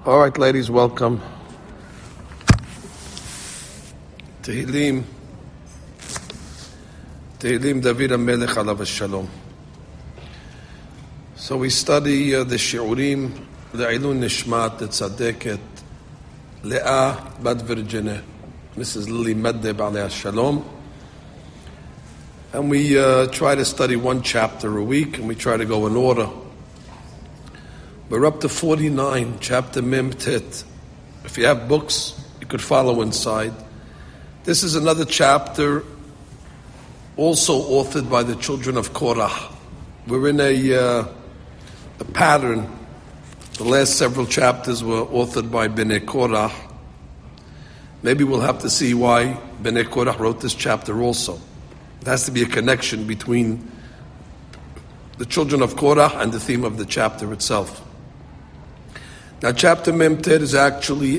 All right, ladies, welcome. Tehillim David HaMelech alav shalom. So we study the Shi'urim, Le'ilun Nishmat, the Tzadeket, Leah Bat Virginia, Mrs. Lily Meddeb alaiha shalom. And we try to study one chapter a week, and we try to go in order. We're up to 49, chapter Mem Tet. If you have books, you could follow inside. This is another chapter also authored by the children of Korah. We're in a pattern. The last several chapters were authored by Bnei Korah. Maybe we'll have to see why Bnei Korah wrote this chapter also. There has to be a connection between the children of Korah and the theme of the chapter itself. Now, chapter Mem Tet is actually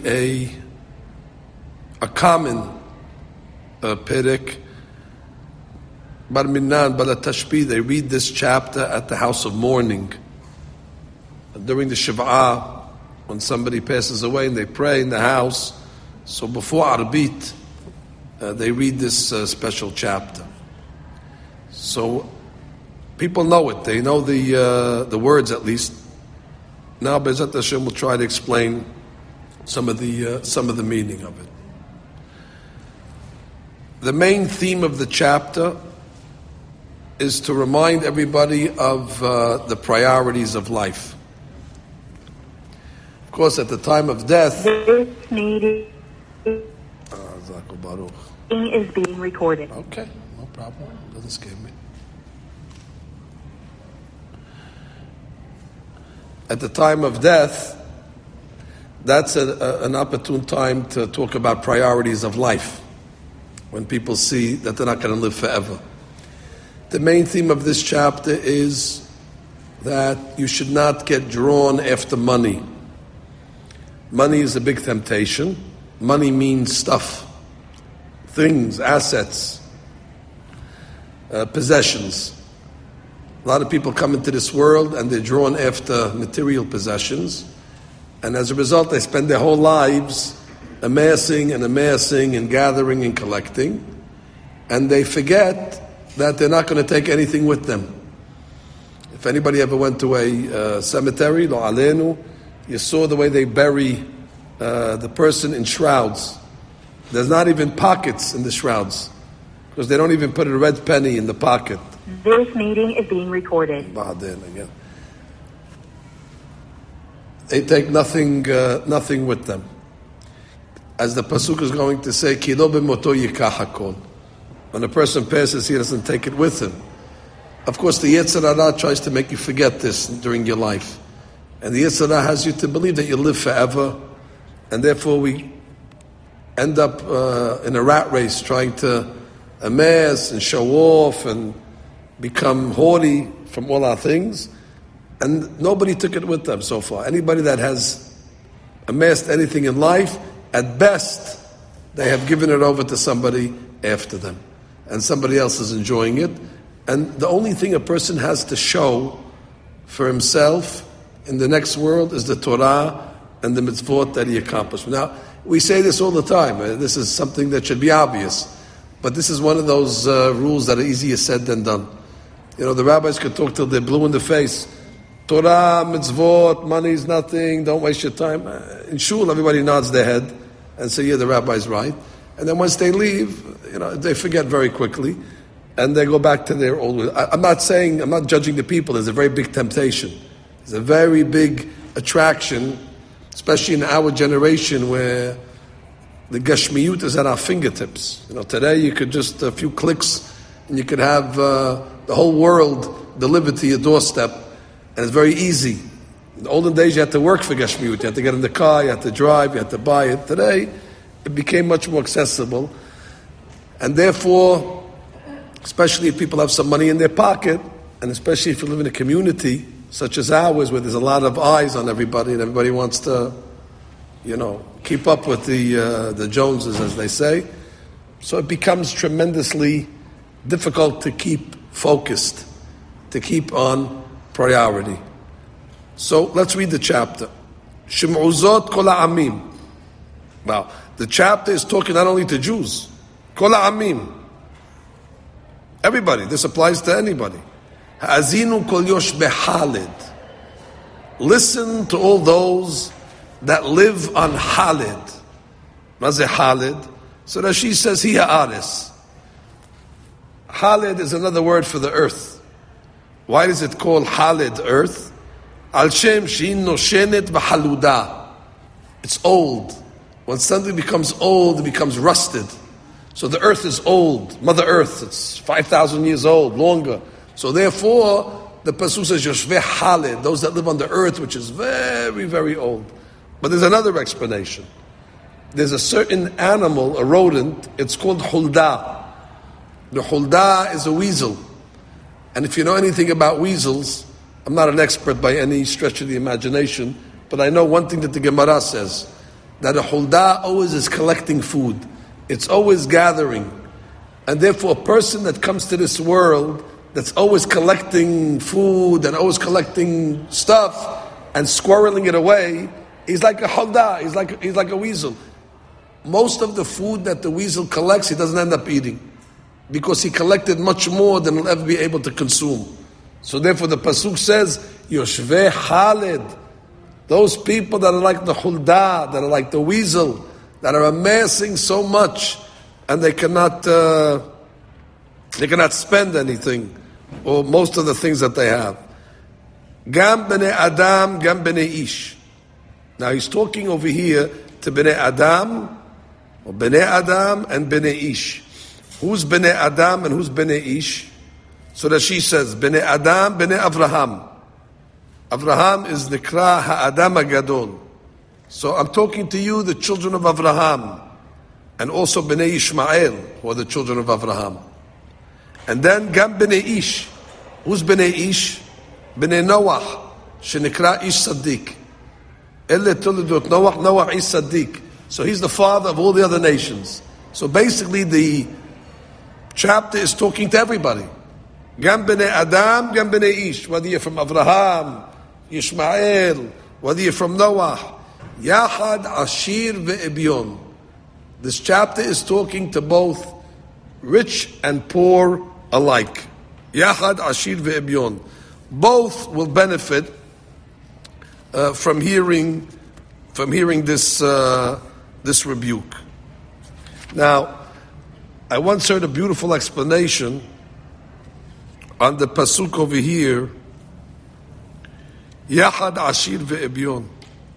a common perek. Bar Minan, Bala Tashbih, they read this chapter at the house of mourning. During the Shiv'ah, when somebody passes away and they pray in the house, so before Arbit, they read this special chapter. So people know it. They know the words at least. Now, Be'ezrat Hashem will try to explain some of the meaning of it. The main theme of the chapter is to remind everybody of the priorities of life. Of course, at the time of death, this meeting is being recorded. Okay, no problem. Doesn't scare me. At the time of death, that's an opportune time to talk about priorities of life, when people see that they're not going to live forever. The main theme of this chapter is that you should not get drawn after money. Money is a big temptation. Money means stuff, things, assets, possessions. A lot of people come into this world and they're drawn after material possessions, and as a result they spend their whole lives amassing and gathering and collecting, and they forget that they're not going to take anything with them. If anybody ever went to a cemetery, lo alenu, you saw the way they bury the person in shrouds. There's not even pockets in the shrouds, because they don't even put a red penny in the pocket. This meeting is being recorded. They take nothing with them. As the pasuk is going to say, Ki lo b'moto yikach hakol. When a person passes, he doesn't take it with him. Of course, the Yetzer Hara tries to make you forget this during your life. And the Yetzer Hara has you to believe that you live forever. And therefore we end up in a rat race trying to amass and show off and become haughty from all our things. And nobody took it with them so far. Anybody that has amassed anything in life, at best, they have given it over to somebody after them. And somebody else is enjoying it. And the only thing a person has to show for himself in the next world is the Torah and the mitzvot that he accomplished. Now, we say this all the time. This is something that should be obvious. But this is one of those rules that are easier said than done. You know, the rabbis could talk till they're blue in the face. Torah, mitzvot, money is nothing, don't waste your time. In shul, everybody nods their head and say, yeah, the rabbi's right. And then once they leave, you know, they forget very quickly, and they go back to their old way. I'm not judging the people. There's a very big temptation. There's a very big attraction, especially in our generation where the gashmiyut is at our fingertips. You know, today you could just a few clicks and you could have the whole world delivered to your doorstep, and it's very easy. In the olden days, you had to work for gashmiyut. You had to get in the car, you had to drive, you had to buy it. Today, it became much more accessible, and therefore, especially if people have some money in their pocket, and especially if you live in a community such as ours, where there's a lot of eyes on everybody, and everybody wants to, you know, keep up with the Joneses, as they say. So it becomes tremendously difficult to keep focused, to keep on priority. So let's read the chapter. Shim'uzot kol ha'amim. Now, the chapter is talking not only to Jews, kol ha'amim. Everybody, this applies to anybody. Ha'azinu kol yosh behalid. Listen to all those that live on halid. Mazeh halid. So Rashi says, hi ha'aris. Halid is another word for the earth. Why is it called halid, earth? Al shem she'in noshenet b'haluda. It's old. When something becomes old, it becomes rusted. So the earth is old. Mother Earth, it's 5,000 years old, longer. So therefore, the Pasuk says, Yoshveh Halid, those that live on the earth, which is very, very old. But there's another explanation. There's a certain animal, a rodent, it's called hulda. The hulda is a weasel. And if you know anything about weasels, I'm not an expert by any stretch of the imagination, but I know one thing that the Gemara says, that a hulda always is collecting food. It's always gathering. And therefore a person that comes to this world that's always collecting food and always collecting stuff and squirreling it away, he's like a hulda, he's like a weasel. Most of the food that the weasel collects, he doesn't end up eating, because he collected much more than he'll ever be able to consume. So therefore the Pasuk says, Yoshveh Halid, those people that are like the hulda, that are like the weasel, that are amassing so much, and they cannot spend anything, or most of the things that they have. Gam b'nei Adam, gam b'nei Ish. Now he's talking over here to b'nei Adam, or b'nei Adam and b'nei Ish. Who's b'nei Adam and who's b'nei Ish? So that she says, b'nei Adam, b'nei Avraham. Avraham is Nikra Ha'adam HaGadol. So I'm talking to you, the children of Avraham, and also b'nei Ishmael, who are the children of Avraham. And then Gam b'nei Ish. Who's b'nei Ish? B'nei Noach, shenikra Ish Sadiq. Elle Toledot Noach, Noach Ish Sadiq. So he's the father of all the other nations. So basically the chapter is talking to everybody. Gam b'nei Adam, Gam b'nei Ish. Whether you're from Avraham, Ishmael, whether you're from Noach. Yachad Ashir ve'Ebyon. This chapter is talking to both rich and poor alike. Yachad Ashir ve'Ebyon. Both will benefit from hearing this rebuke. Now, I once heard a beautiful explanation on the pasuk over here. Yachad Ashir ve'Ebyon.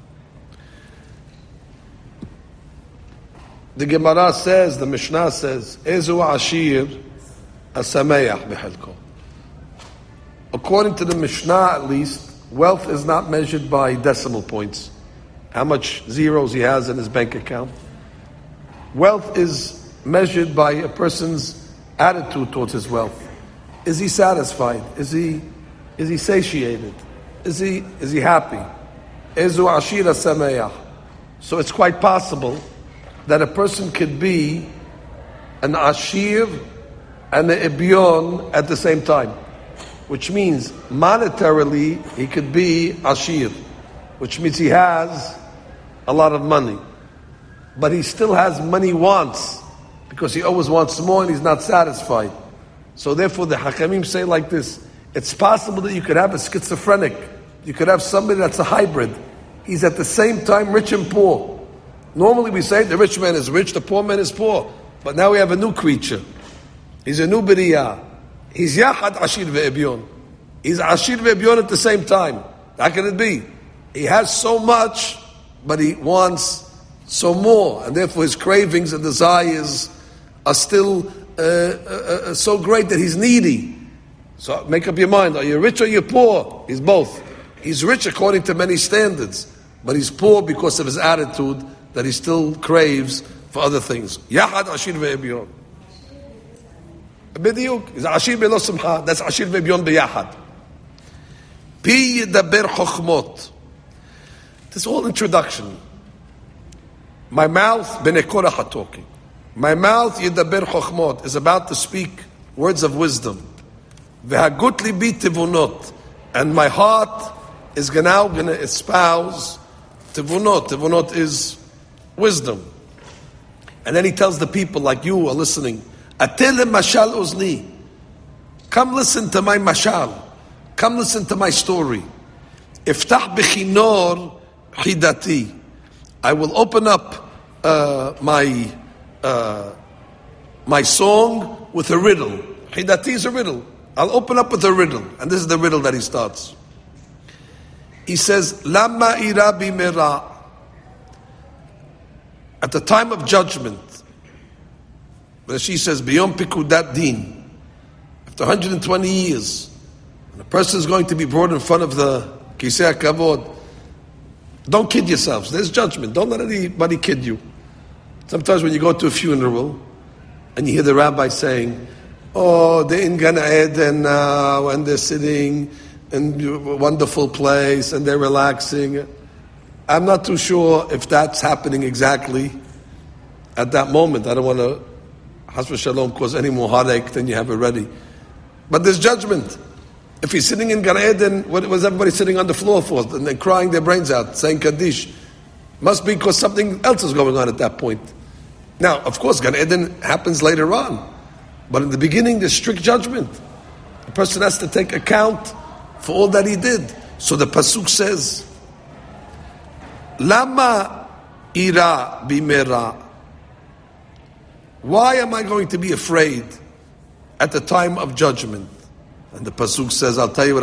The Gemara says, the Mishnah says, Ezu Ashir Asameach B'Chelko. According to the Mishnah, at least, wealth is not measured by decimal points. How much zeros he has in his bank account. Wealth is measured by a person's attitude towards his wealth. Is he satisfied? Is he satiated? Is he happy? Ezu Ashir Asameach. So it's quite possible that a person could be an ashir and an ebyon at the same time, which means monetarily he could be ashir, which means he has a lot of money, but he still has money wants, because he always wants more and he's not satisfied. So therefore the Hakamim say like this: it's possible that you could have a schizophrenic, you could have somebody that's a hybrid. He's at the same time rich and poor. Normally we say the rich man is rich, the poor man is poor. But now we have a new creature. He's a new B'riyah. He's Yachad Ashir ve'Ebyon. He's Ashir ve'Ebyon at the same time. How can it be? He has so much, but he wants so more. And therefore his cravings and desires are still so great that he's needy. So make up your mind. Are you rich or you're poor? He's both. He's rich according to many standards, but he's poor because of his attitude that he still craves for other things. Yachad Ashir ve'Ebyon. B'diuk. Is Ashir be'lo simcha. That's Ashir ve'Ebyon b'yachad. Pi yedaber chokhmot. This whole introduction. My mouth, b'nei korach talking. My mouth, yedaber chokhmot, is about to speak words of wisdom. Ve'hagut libi tivunot. And my heart is now going to espouse Tivunot is wisdom. And then he tells the people like you are listening, Atelem mashal ozni. Come listen to my mashal. Come listen to my story. Iftah b'chinor hidati. I will open up my song with a riddle. Hidati is a riddle. I'll open up with a riddle. And this is the riddle that he starts. He says, Lama ira bimera. At the time of judgment, she says, Biyom pikudat din. After 120 years, when a person is going to be brought in front of the Kisei HaKavod, don't kid yourselves. There's judgment. Don't let anybody kid you. Sometimes when you go to a funeral and you hear the rabbi saying, oh, they're in Gan Eden now and they're sitting in a wonderful place and they're relaxing. I'm not too sure if that's happening exactly at that moment. I don't want to, Has v'shalom, cause any more heartache than you have already. But there's judgment. If he's sitting in Gan Eden, what was everybody sitting on the floor for? And they're crying their brains out, saying Kaddish. Must be because something else is going on at that point. Now, of course, Gan Eden happens later on. But in the beginning, there's strict judgment. The person has to take account for all that he did. So the Pasuk says, Lama ira bimera. Why am I going to be afraid at the time of judgment? And the Pasuk says, I'll tell you what